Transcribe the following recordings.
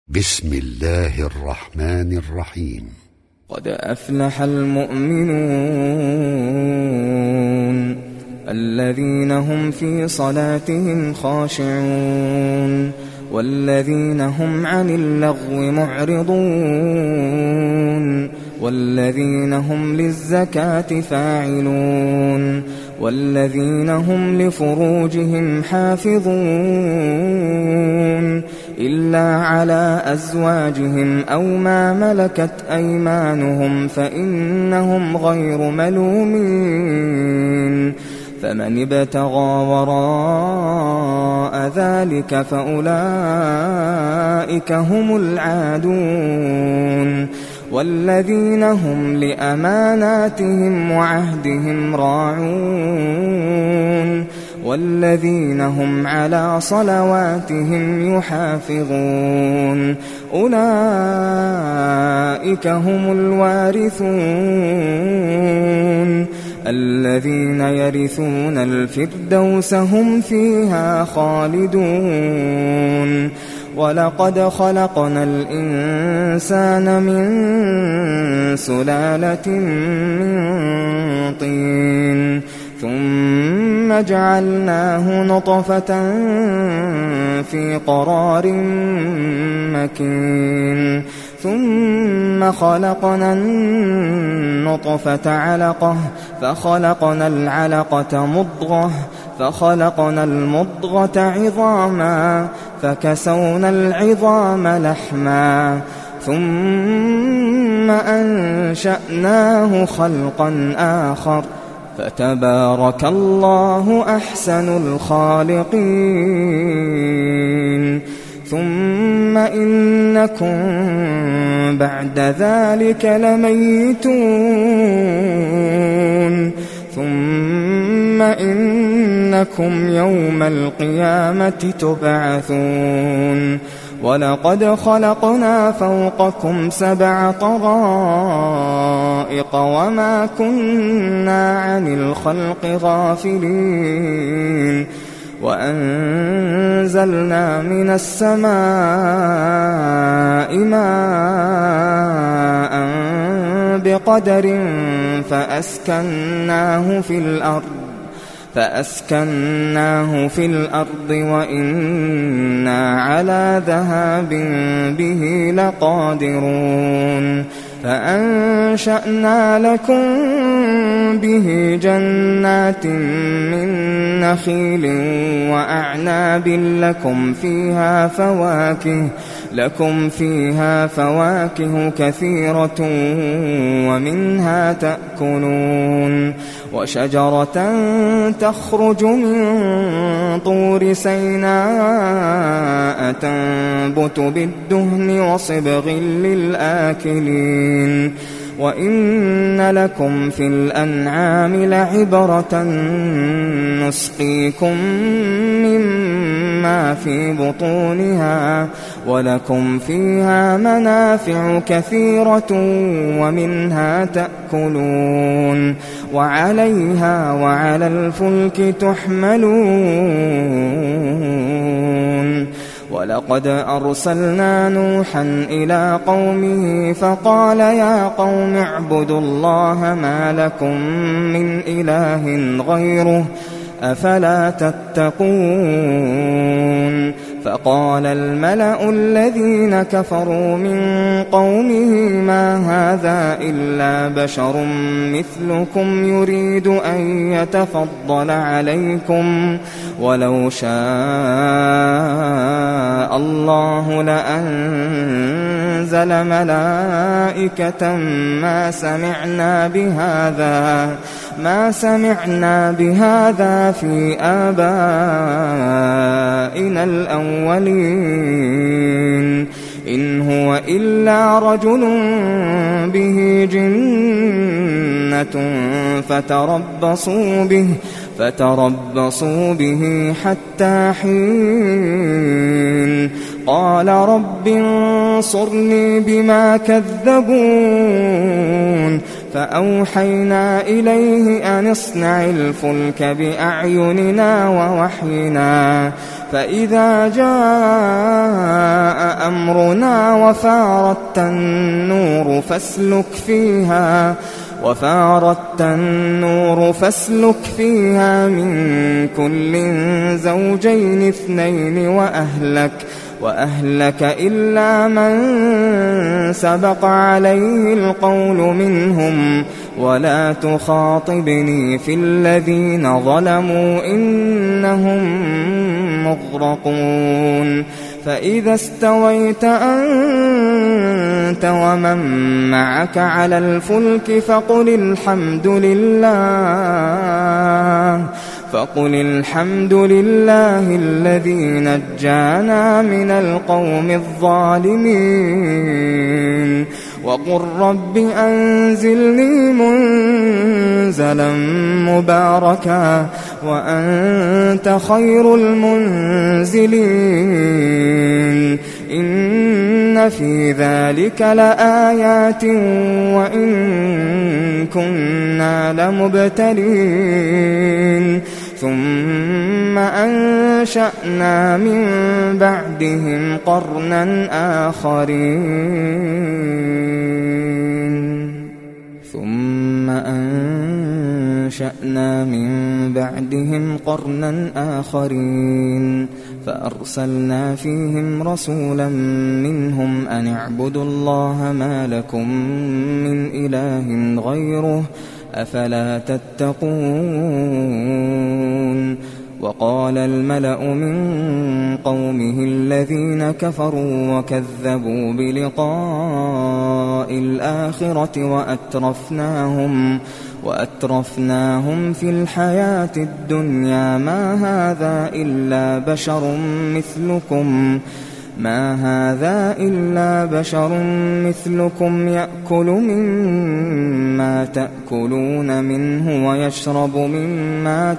بسم الله الرحمن الرحيم. قد أفلح المؤمنون الذين هم في صلاتهم خاشعون والذين هم عن اللغو معرضون والذين هم للزكاة فاعلون والذين هم لفروجهم حافظون إلا على أزواجهم أو ما ملكت أيمانهم فإنهم غير ملومين فمن ابتغى وراء ذلك فأولئك هم العادون والذين هم لأماناتهم وعهدهم راعون والذين هم على صلواتهم يحافظون أولئك هم الوارثون الذين يرثون الفردوس هم فيها خالدون ولقد خلقنا الإنسان من سلالة من طين ثم جعلناه نطفة في قرار مكين ثم خلقنا النطفة علقة فخلقنا العلقة مضغة فخلقنا المضغة عظاما فكسونا العظام لحما ثم أنشأناه خلقا آخر فتبارك الله أحسن الخالقين ثم إنكم بعد ذلك لميتون ثم إنكم يوم القيامة تبعثون ولقد خلقنا فوقكم 7 طرائق وما كنا عن الخلق غافلين وأنزلنا من السماء ماء بقدر فأسكناه في الأرض وإنا على ذهاب به لقادرون فأنشأنا لكم به جنات من نخيل وأعناب لكم فيها فواكه كثيرة ومنها تأكلون وشجرة تخرج من طور سيناء تنبت بالدهن وصبغ للآكلين وإن لكم في الأنعام لعبرة نسقيكم مما في بطونها ولكم فيها منافع كثيرة ومنها تأكلون وعليها وعلى الفلك تحملون ولقد أرسلنا نوحا إلى قومه فقال يا قوم اعبدوا الله ما لكم من إله غيره أفلا تتقون فقال الملأ الذين كفروا من قومه ما هذا إلا بشر مثلكم يريد أن يتفضل عليكم ولو شاء الله لأنزل ملائكة ما سمعنا بهذا في آبائنا الأولين إن هو إلا رجل به جنة فتربصوا به حتى حين قال رب انصرني بما كذبون فأوحينا إليه أن اصنع الفلك بأعيننا ووحينا فإذا جاء أمرنا وفارت النور فاسلك فيها من كل زوجين اثنين وأهلك إلا من سبق عليه القول منهم ولا تخاطبني في الذين ظلموا إنهم مغرقون فإذا استويت أنت ومن معك على الفلك فقل الحمد لله الذي نجانا من القوم الظالمين وقل رب أنزلني منزلا مباركا وأنت خير المنزلين إن في ذلك لآيات وإن كنا لمبتلين ثم أنشأنا من بعدهم قرنا آخرين فأرسلنا فيهم رسولا منهم أن اعبدوا الله ما لكم من إله غيره أفلا تتقون وقال الملأ من قومه الذين كفروا وكذبوا بلقاء الآخرة وأترفناهم في الحياة الدنيا ما هذا إلا بشر مثلكم يأكل مما تأكلون منه ويشرب مما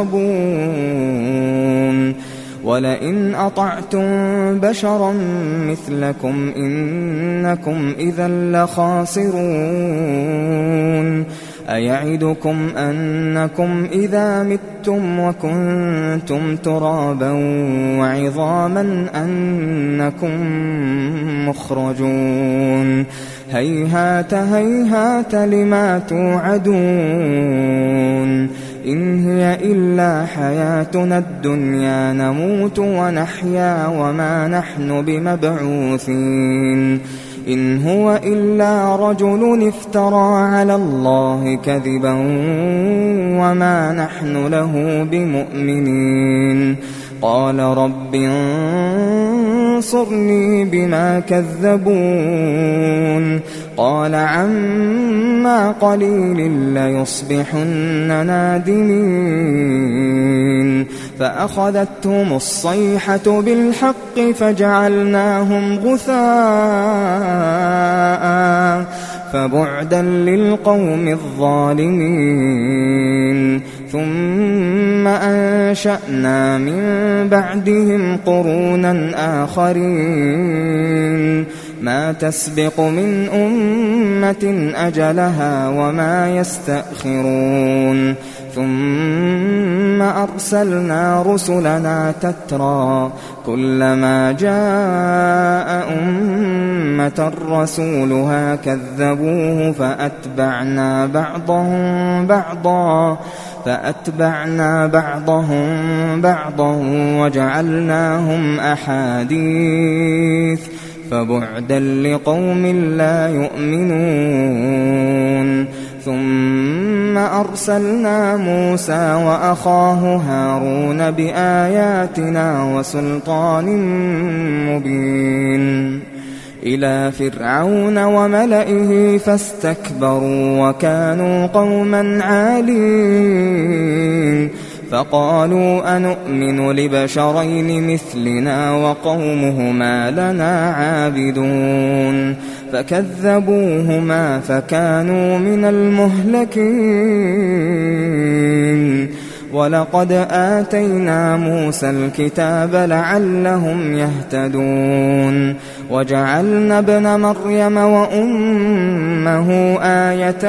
تشربون ولئن أطعتم بشرا مثلكم إنكم إذا لخاسرون أيعدكم أنكم إذا متم وكنتم ترابا وعظاما أنكم مخرجون هيهات لما توعدون إن هي إلا حياتنا الدنيا نموت ونحيا وما نحن بمبعوثين إن هو إلا رجل افترى على الله كذبا وما نحن له بمؤمنين قال رب انصرني بما كذبون قال عما قليل ليصبحن نادمين فأخذتهم الصيحة بالحق فجعلناهم غثاء فبعدا للقوم الظالمين ثم أنشأنا من بعدهم قرونا آخرين ما تسبق من أمة أجلها وما يستأخرون ثم أرسلنا رسلنا تترى كلما جاء أمة رسولها كذبوه فأتبعنا بعضهم بعضا وجعلناهم أحاديث فبعدا لقوم لا يؤمنون ثم أرسلنا موسى وأخاه هارون بآياتنا وسلطان مبين إلى فرعون وملئه فاستكبروا وكانوا قوما عالين فقالوا أنؤمن لبشرين مثلنا وقومهما لنا عابدون فكذبوهما فكانوا من المهلكين ولقد آتينا موسى الكتاب لعلهم يهتدون وجعلنا ابن مريم وأمه آية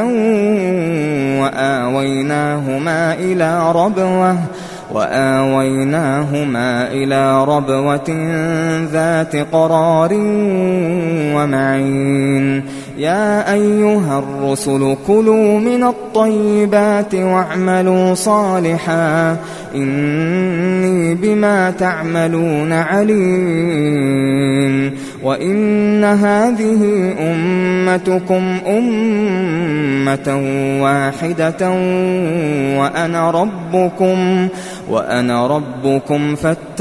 وآويناهما إلى ربوة ذات قرار ومعين يا أيها الرسل كلوا من الطيبات واعملوا صالحا إني بما تعملون عليم وإن هذه أمتكم أمة واحدة وأنا ربكم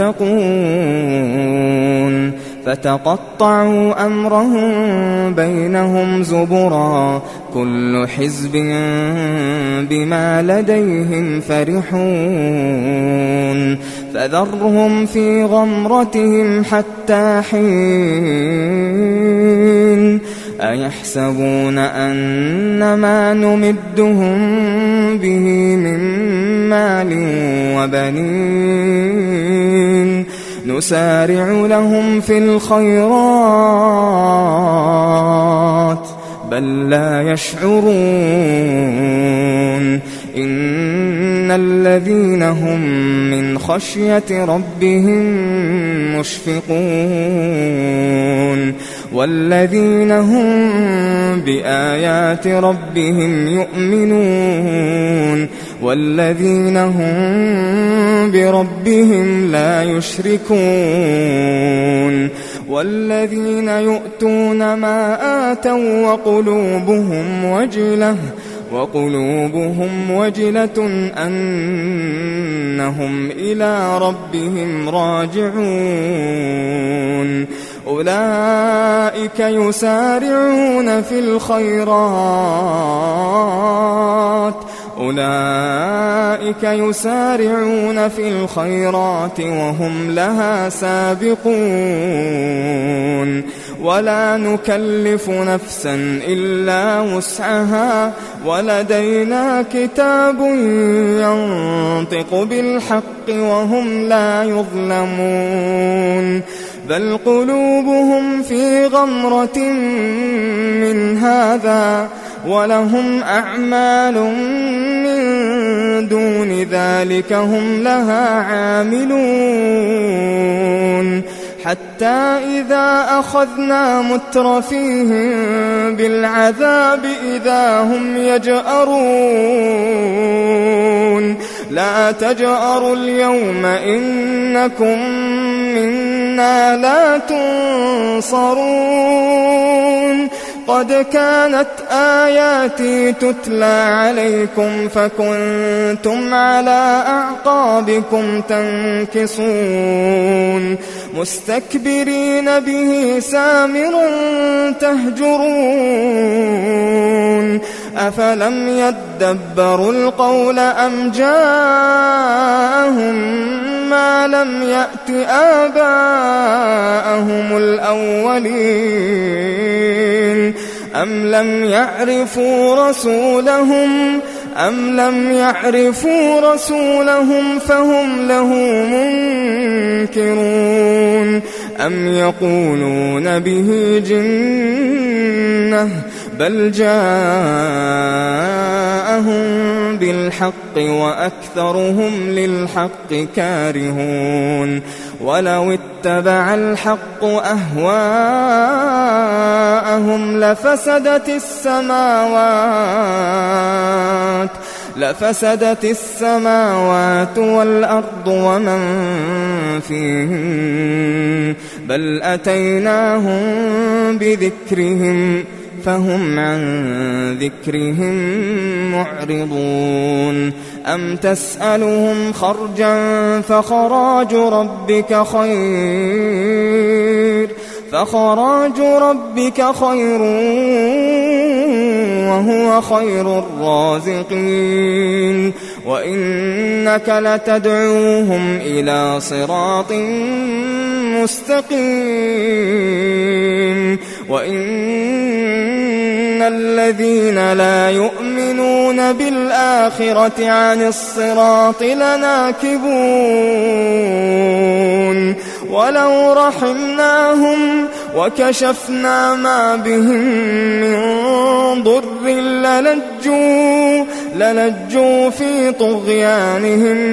فاتقون فتقطعوا أمرهم بينهم زبرا كل حزب بما لديهم فرحون فذرهم في غمرتهم حتى حين أيحسبون أن ما نمدهم به من مال وبنين نسارع لهم في الخيرات بل لا يشعرون إن الذين هم من خشية ربهم مشفقون والذين هم بآيات ربهم يؤمنون والذين هم بربهم لا يشركون والذين يؤتون ما آتوا وقلوبهم وجلة أنهم إلى ربهم راجعون أولئك يسارعون في الخيرات وهم لها سابقون ولا نكلف نفسا إلا وسعها ولدينا كتاب ينطق بالحق وهم لا يظلمون بل قلوبهم في غمرة من هذا ولهم أعمال من دون ذلك هم لها عاملون حتى إذا أخذنا مترفيهم بالعذاب إذا هم يجأرون لا تجأروا اليوم إنكم منا لا تنصرون قد كانت آياتي تتلى عليكم فكنتم على أعقابكم تنكصون مستكبرين به سامرا تهجرون أفلم يدبروا القول أم جاءهم ما لم يأت آباءهم الأولين أم لم يعرفوا رسولهم فهم له منكرون أم يقولون به جنة بل جاءهم بالحق وأكثرهم للحق كارهون ولو اتبع الحق أهواءهم لفسدت السماوات والأرض ومن فيهن بل أتيناهم بذكرهم فهم عن ذكرهم معرضون أم تسألهم خرجا فخراج ربك خير وهو خير الرازقين وإنك لتدعوهم إلى صراط مستقيم وإن الذين لا يؤمنون يؤمنون بالآخرة عن الصراط لناكبون ولو رحمناهم وكشفنا ما بهم من ضر للجوا في طغيانهم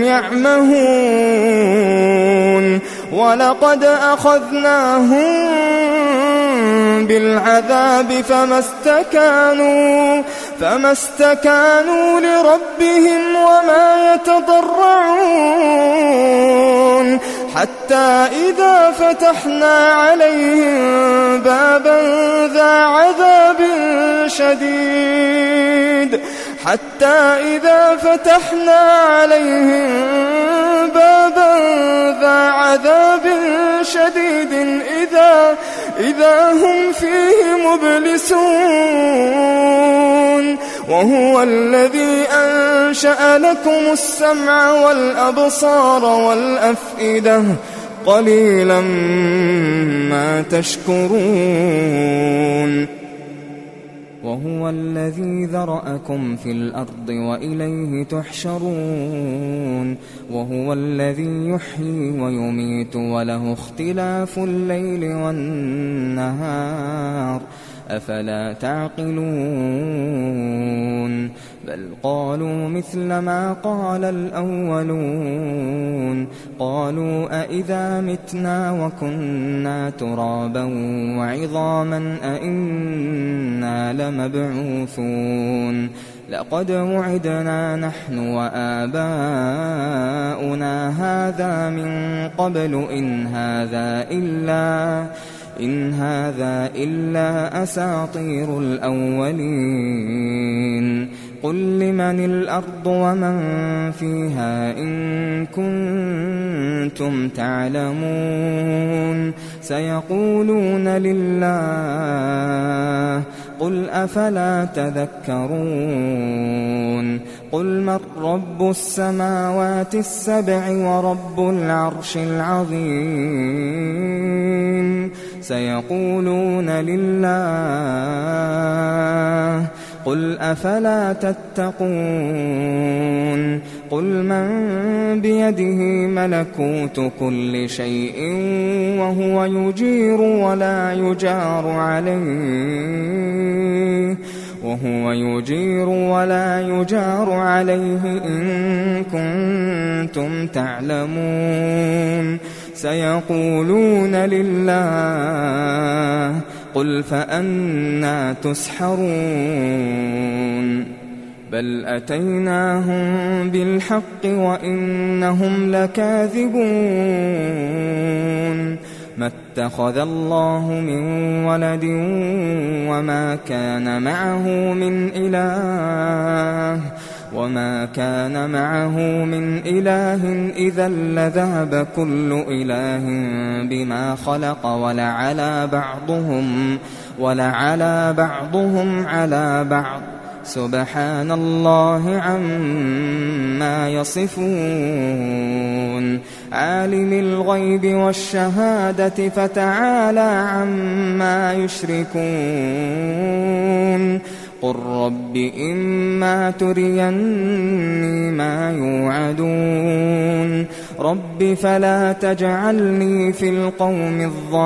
يعمهون ولقد أخذناهم بالعذاب فما استكانوا لربهم وما يتضرعون حتى إذا فتحنا عليهم بابا ذا عذاب شديد إذا هم فيه مبلسون وهو الذي أنشأ لكم السمع والأبصار والأفئدة قليلا ما تشكرون وهو الذي ذرأكم في الأرض وإليه تحشرون وهو الذي يحيي ويميت وله اختلاف الليل والنهار أفلا تعقلون بل قالوا مثل ما قال الأولون قالوا أإذا متنا وكنا ترابا وعظاما أإنا لمبعوثون لقد وعدنا نحن وآباؤنا هذا من قبل إن هذا إلا أساطير الأولين قل لمن الأرض ومن فيها إن كنتم تعلمون سيقولون لله قل أفلا تذكرون قل من رب السماوات السبع ورب العرش العظيم سيقولون لله قل أفلا تتقون قل من بيده ملكوت كل شيء وهو يجير ولا يجار عليه إن كنتم تعلمون سيقولون لله قل فأنى تسحرون بل أتيناهم بالحق وإنهم لكاذبون ما اتخذ الله من ولد وما كان معه من إله إذا لذهب كل إله بما خلق ولعلى بعضهم على بعض سبحان الله عما يصفون عالم الغيب والشهادة فتعالى عما يشركون قل رب إما تريني ما يوعدون رب فلا تجعلني في القوم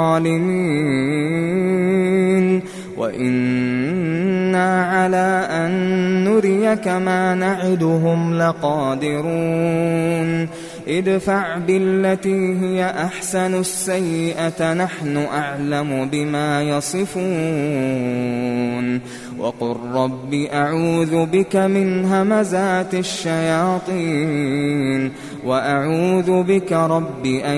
الظالمين وإنا على أن نريك ما نعدهم لقادرون ادفع بالتي هي أحسن السيئة نحن أعلم بما يصفون وقل رب أعوذ بك من همزات الشياطين وأعوذ بك رب أن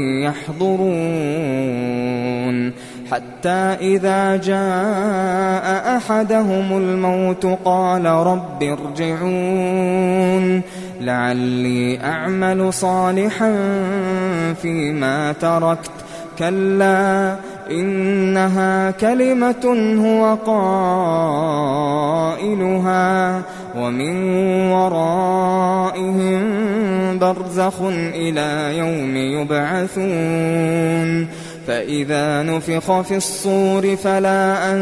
يحضرون حتى إذا جاء أحدهم الموت قال رب ارجعون لعلي أعمل صالحا فيما تركت كلا إنها كلمة هو قائلها ومن ورائهم برزخ إلى يوم يبعثون فإذا نفخ في الصور فلا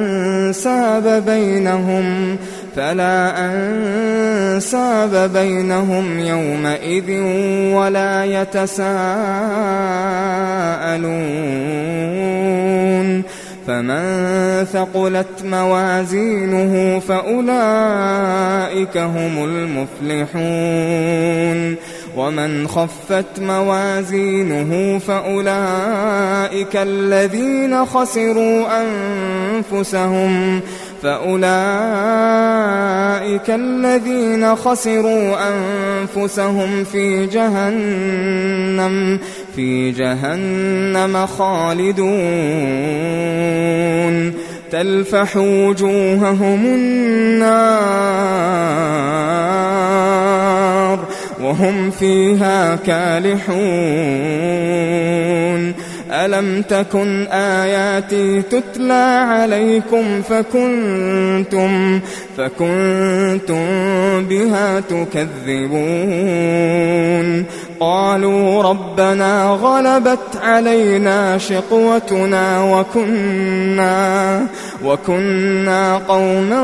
أنساب بينهم يومئذ ولا يتساءلون فمن ثقلت موازينه فأولئك هم المفلحون ومن خفت موازينه فأولئك الذين خسروا أنفسهم في جهنم خالدون تلفح وجوههم النار وهم فيها كالحون ألم تكن آياتي تتلى عليكم فكنتم بها تكذبون قالوا ربنا غلبت علينا شقوتنا وكنا قوما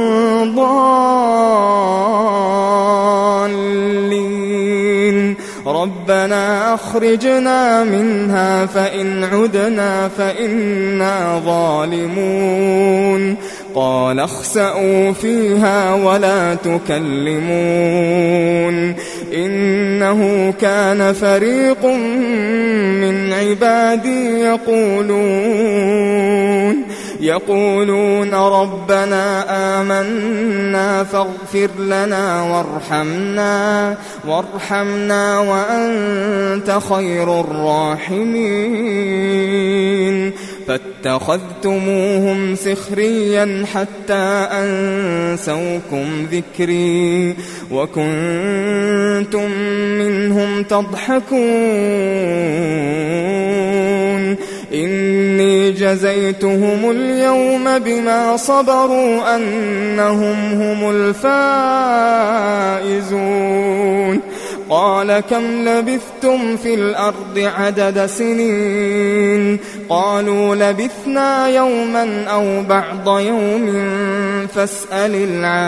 ضالين ربنا أخرجنا منها فإن عدنا فإنا ظالمون قال اخسئوا فيها ولا تكلمون إنه كان فريق من عبادي يقولون ربنا آمنا فاغفر لنا وارحمنا وأنت خير الراحمين فاتخذتموهم سخريا حتى أنسوكم ذكري وكنتم منهم تضحكون إني جزيتهم اليوم بما صبروا أنهم هم الفائزون قال كم لبثتم في الأرض عدد سنين قالوا لبثنا يوما أو بعض يوم فاسأل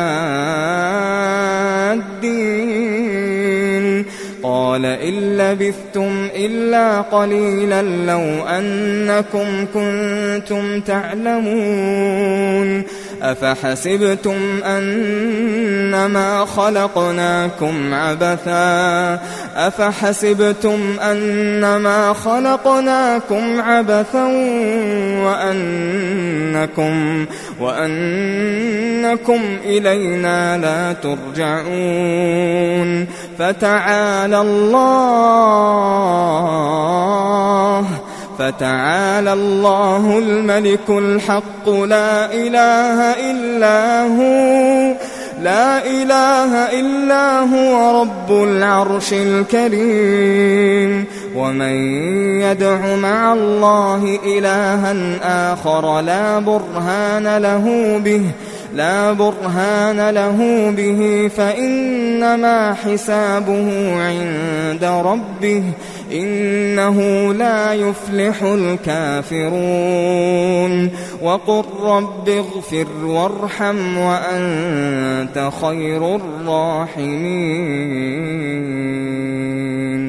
العادين قال إن لبثتم إلا قليلا لو أنكم كنتم تعلمون أفحسبتم أنما خلقناكم عبثا وأنكم إلينا لا ترجعون فتعالى الله الملك الحق لا إله إلا هو رب العرش الكريم ومن يدع مع الله إلها آخر لا برهان له به فإنما حسابه عند ربه إنه لا يفلح الكافرون وقل رب اغفر وارحم وأنت خير الراحمين